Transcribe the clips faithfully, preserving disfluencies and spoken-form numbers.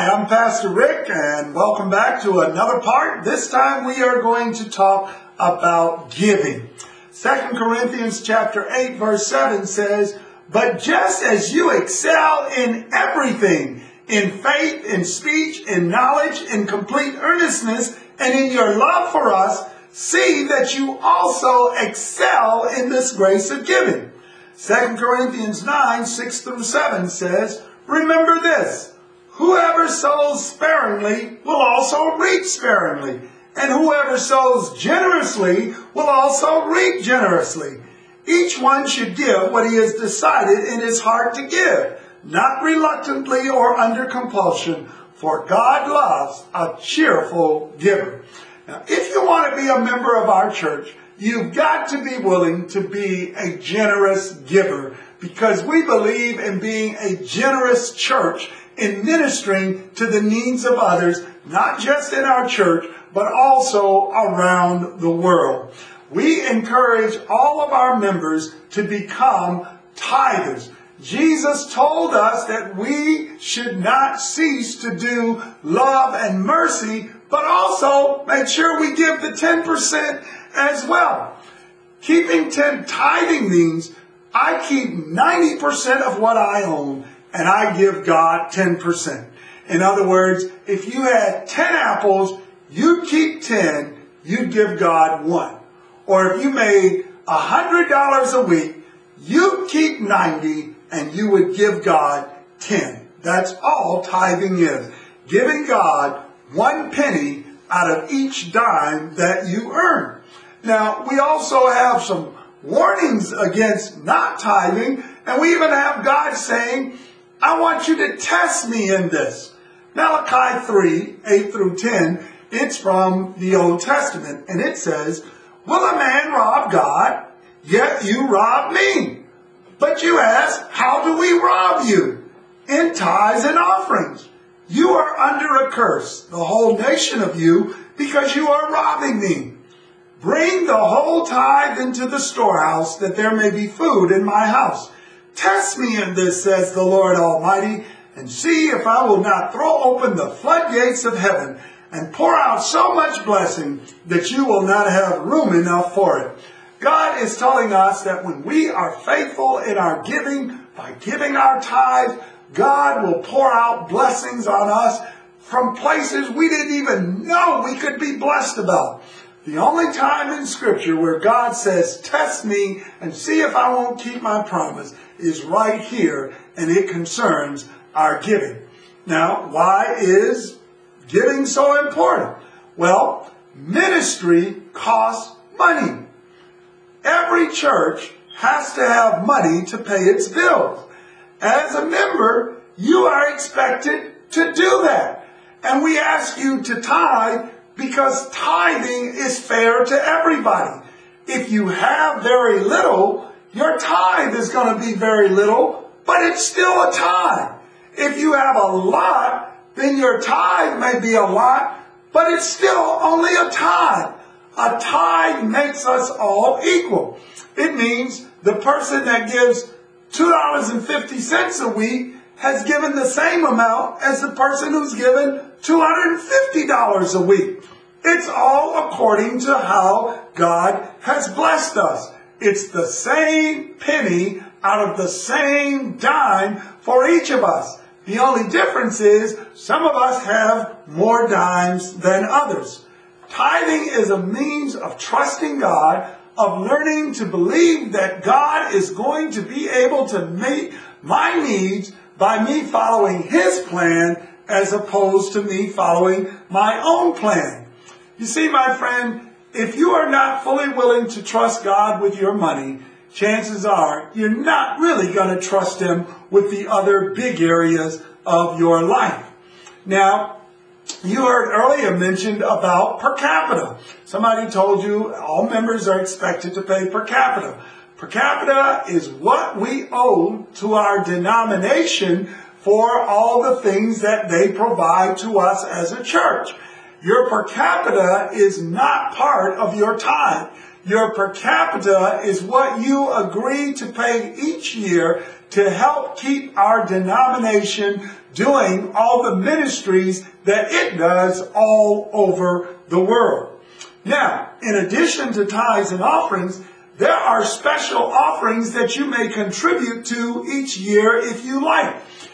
Hi, I'm Pastor Rick, and welcome back to another part. This time we are going to talk about giving. Second Corinthians chapter eight, verse seven says, "But just as you excel in everything, in faith, in speech, in knowledge, in complete earnestness, and in your love for us, see that you also excel in this grace of giving." Second Corinthians nine, six through seven says, "Remember this, whoever sows sparingly will also reap sparingly, and whoever sows generously will also reap generously. Each one should give what he has decided in his heart to give, not reluctantly or under compulsion, for God loves a cheerful giver." Now, if you want to be a member of our church, you've got to be willing to be a generous giver, because we believe in being a generous church in ministering to the needs of others, not just in our church, but also around the world. We encourage all of our members to become tithers. Jesus told us that we should not cease to do love and mercy, but also make sure we give the ten percent as well. Keeping ten tithing means I keep ninety percent of what I own, and I give God ten percent. In other words, if you had ten apples, you'd keep ten, you'd give God one. Or if you made one hundred dollars a week, you'd keep ninety, and you would give God ten. That's all tithing is. Giving God one penny out of each dime that you earn. Now, we also have some warnings against not tithing, and we even have God saying, "I want you to test me in this." Malachi three, eight through ten, it's from the Old Testament, and it says, "Will a man rob God? Yet you rob me. But you ask, how do we rob you? In tithes and offerings. You are under a curse, the whole nation of you, because you are robbing me. Bring the whole tithe into the storehouse, that there may be food in my house. Test me in this, says the Lord Almighty, and see if I will not throw open the floodgates of heaven and pour out so much blessing that you will not have room enough for it." God is telling us that when we are faithful in our giving, by giving our tithe, God will pour out blessings on us from places we didn't even know we could be blessed about. The only time in Scripture where God says, "Test me and see if I won't keep my promise," is right here, and it concerns our giving. Now, why is giving so important? Well, ministry costs money. Every church has to have money to pay its bills. As a member, you are expected to do that. And we ask you to tithe because tithing is fair to everybody. If you have very little, your tithe is going to be very little, but it's still a tithe. If you have a lot, then your tithe may be a lot, but it's still only a tithe. A tithe makes us all equal. It means the person that gives two dollars and fifty cents a week has given the same amount as the person who's given two hundred fifty dollars a week. It's all according to how God has blessed us. It's the same penny out of the same dime for each of us. The only difference is some of us have more dimes than others. Tithing is a means of trusting God, of learning to believe that God is going to be able to meet my needs by me following His plan as opposed to me following my own plan. You see, my friend, if you are not fully willing to trust God with your money, chances are you're not really going to trust Him with the other big areas of your life. Now, you heard earlier mentioned about per capita. Somebody told you all members are expected to pay per capita. Per capita is what we owe to our denomination for all the things that they provide to us as a church. Your per capita is not part of your tithe. Your per capita is what you agree to pay each year to help keep our denomination doing all the ministries that it does all over the world. Now, in addition to tithes and offerings, there are special offerings that you may contribute to each year if you like.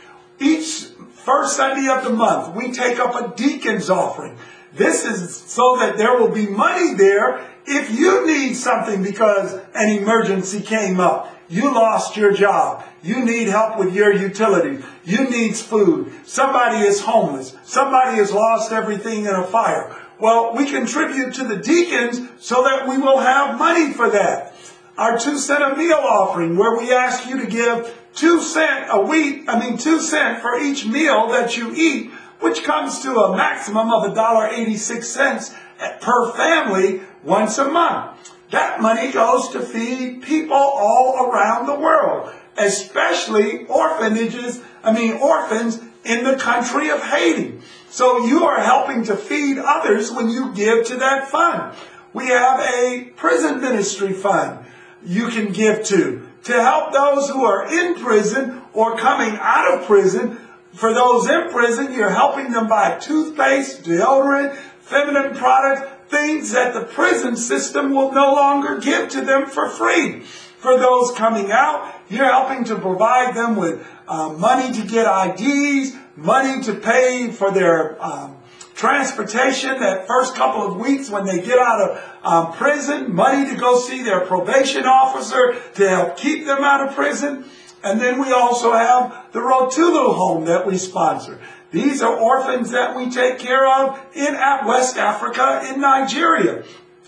Each first Sunday of the month, we take up a deacon's offering. This is so that there will be money there if you need something because an emergency came up. You lost your job. You need help with your utilities. You need food. Somebody is homeless. Somebody has lost everything in a fire. Well, we contribute to the deacons so that we will have money for that. Our two cent a meal offering, where we ask you to give two cent a week, I mean two cent for each meal that you eat, which comes to a maximum of one dollar and eighty-six cents per family once a month. That money goes to feed people all around the world, especially orphanages, I mean orphans in the country of Haiti. So you are helping to feed others when you give to that fund. We have a prison ministry fund you can give to, to help those who are in prison or coming out of prison. For those in prison, you're helping them buy toothpaste, deodorant, feminine products, things that the prison system will no longer give to them for free. For those coming out, you're helping to provide them with uh, money to get I Ds, money to pay for their um, transportation that first couple of weeks when they get out of um, prison, money to go see their probation officer to help keep them out of prison. And then we also have the Rotulu home that we sponsor. These are orphans that we take care of in West Africa, in Nigeria.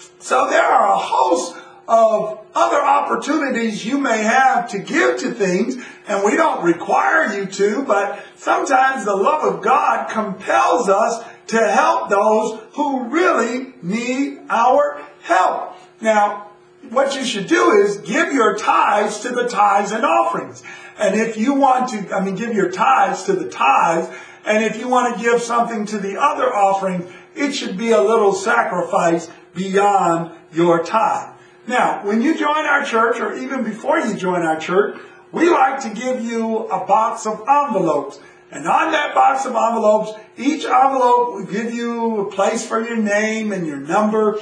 So there are a host of other opportunities you may have to give to things, and we don't require you to, but sometimes the love of God compels us to help those who really need our help. Now, what you should do is give your tithes to the tithes and offerings. And if you want to, I mean, give your tithes to the tithes, and if you want to give something to the other offering, it should be a little sacrifice beyond your tithe. Now, when you join our church, or even before you join our church, we like to give you a box of envelopes. And on that box of envelopes, each envelope will give you a place for your name and your number.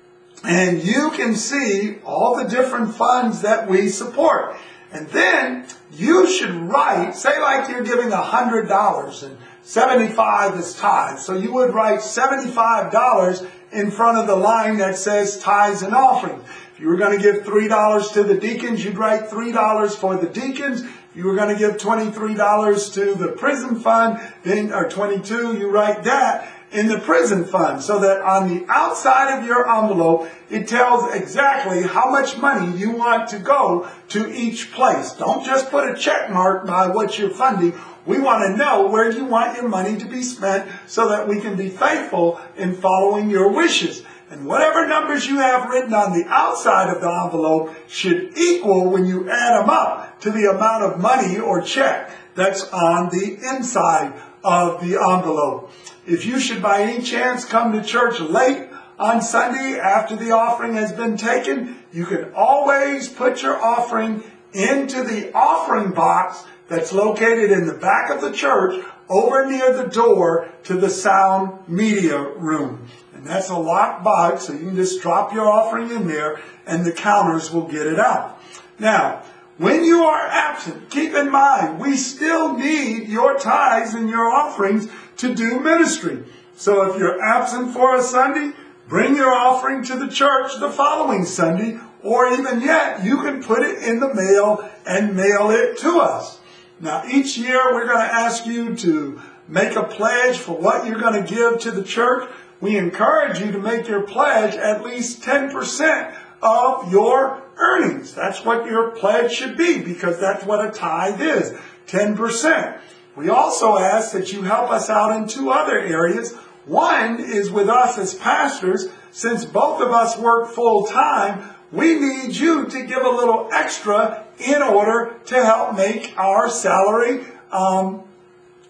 And you can see all the different funds that we support. And then you should write, say like you're giving one hundred dollars and seventy-five is tithes. So you would write seventy-five dollars in front of the line that says tithes and offerings. If you were going to give three dollars to the deacons, you'd write three dollars for the deacons. If you were going to give twenty-three dollars to the prison fund, then or twenty-two dollars, you write that in the prison fund, so that on the outside of your envelope, it tells exactly how much money you want to go to each place. Don't just put a check mark by what you're funding. We want to know where you want your money to be spent so that we can be faithful in following your wishes. And whatever numbers you have written on the outside of the envelope should equal, when you add them up, to the amount of money or check that's on the inside of the envelope. If you should by any chance come to church late on Sunday after the offering has been taken, you can always put your offering into the offering box that's located in the back of the church over near the door to the sound media room. And that's a locked box, so you can just drop your offering in there and the counters will get it out. Now, when you are absent, keep in mind, we still need your tithes and your offerings to do ministry. So if you're absent for a Sunday, bring your offering to the church the following Sunday, or even yet, you can put it in the mail and mail it to us. Now, each year we're going to ask you to make a pledge for what you're going to give to the church. We encourage you to make your pledge at least ten percent of your earnings. That's what your pledge should be, because that's what a tithe is, ten percent. We also ask that you help us out in two other areas. One is with us as pastors. Since both of us work full time, we need you to give a little extra in order to help make our salary um,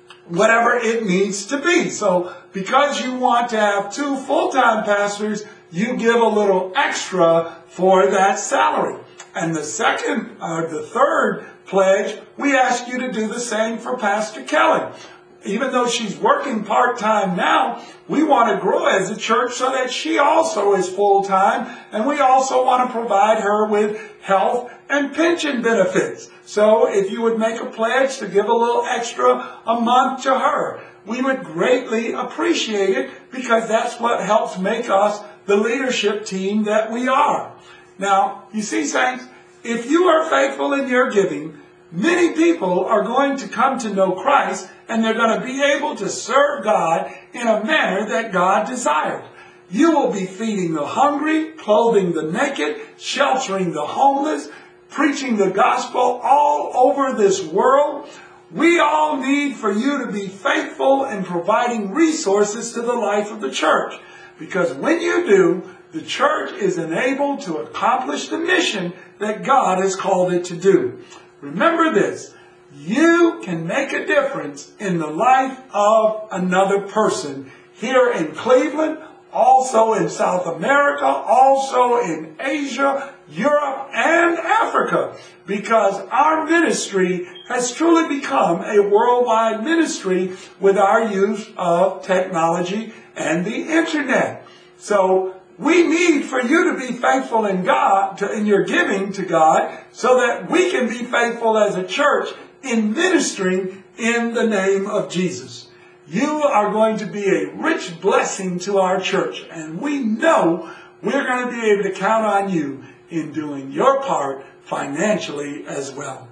whatever it needs to be. So because you want to have two full-time pastors, you give a little extra for that salary. And the second, or the third pledge, we ask you to do the same for Pastor Kelly. Even though she's working part-time now, we want to grow as a church so that she also is full-time, and we also want to provide her with health and pension benefits. So if you would make a pledge to give a little extra a month to her, we would greatly appreciate it, because that's what helps make us the leadership team that we are. Now, you see, saints, if you are faithful in your giving, many people are going to come to know Christ, and they're going to be able to serve God in a manner that God desired. You will be feeding the hungry, clothing the naked, sheltering the homeless, preaching the gospel all over this world. We all need for you to be faithful in providing resources to the life of the church. Because when you do, the church is enabled to accomplish the mission that God has called it to do. Remember this, you can make a difference in the life of another person here in Cleveland, also in South America, also in Asia, Europe, and Africa, because our ministry has truly become a worldwide ministry with our use of technology and the internet. So we need for you to be faithful in God, to, in your giving to God, so that we can be faithful as a church in ministering in the name of Jesus. You are going to be a rich blessing to our church, and we know we're going to be able to count on you in doing your part financially as well.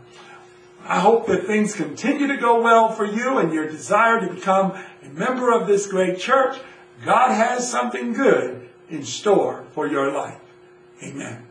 I hope that things continue to go well for you and your desire to become a member of this great church. God has something good in store for your life. Amen.